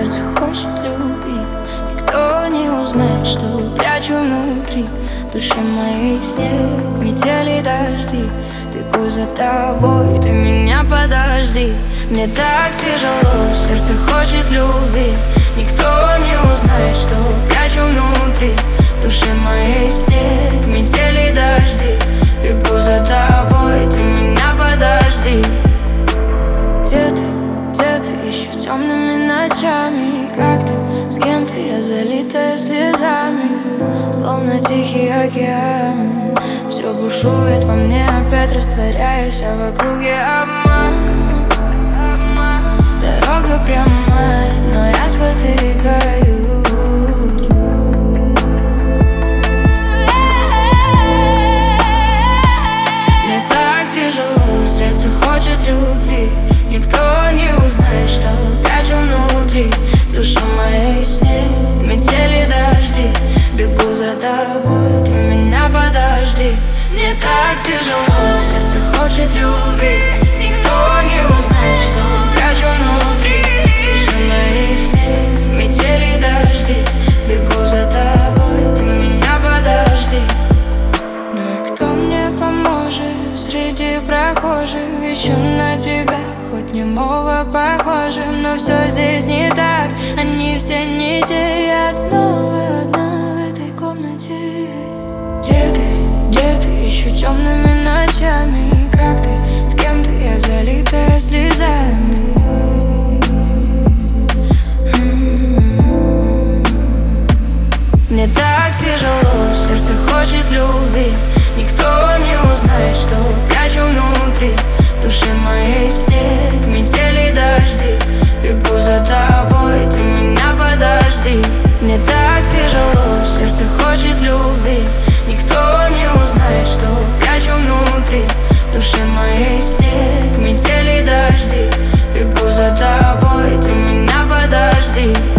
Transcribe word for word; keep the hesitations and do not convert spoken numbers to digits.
сердце хочет любви. Никто не узнает, что прячу внутри. В душе моей снег, метели, дожди. Бегу за тобой, ты меня подожди. Мне так тяжело, сердце хочет любви. Никто не узнает, что прячу внутри. В душе моей снег, метели, дожди. Бегу за тобой, ты меня подожди. Где ты, где ты, ищу темными ночами. Как ты, с кем ты, я залитая слезами. Словно тихий океан, все бушует во мне, опять растворяясь, а в округе обман, обман. Дорога прямая, но я спотыкаюсь. Мне так тяжело, сердце хочет любви. Никто не узнает, что прячу внутри. В душе моей снег, метели, дожди. Бегу за тобой, ты меня подожди. Мне так тяжело, сердце хочет любви. Никто не узнает, что прячу внутри. В душе моей снег, метели, дожди. Бегу за тобой, ты меня подожди. Ну и кто мне поможет среди прохожих? Ищу на тебя, хоть немного похожим, но все здесь не так, они все не те. Я снова одна в этой комнате. Где ты, где ты, ищу темными ночами. Как ты, с кем ты, я залитая слезами. Мне так тяжело, сердце хочет любви. Никто не узнает, что прячу внутри. В душе моей снег, метели, дожди. Бегу за тобой, ты меня подожди. Мне так тяжело, сердце хочет любви. Никто не узнает, что прячу внутри. В душе моей снег, метели, дожди. Бегу за тобой, ты меня подожди.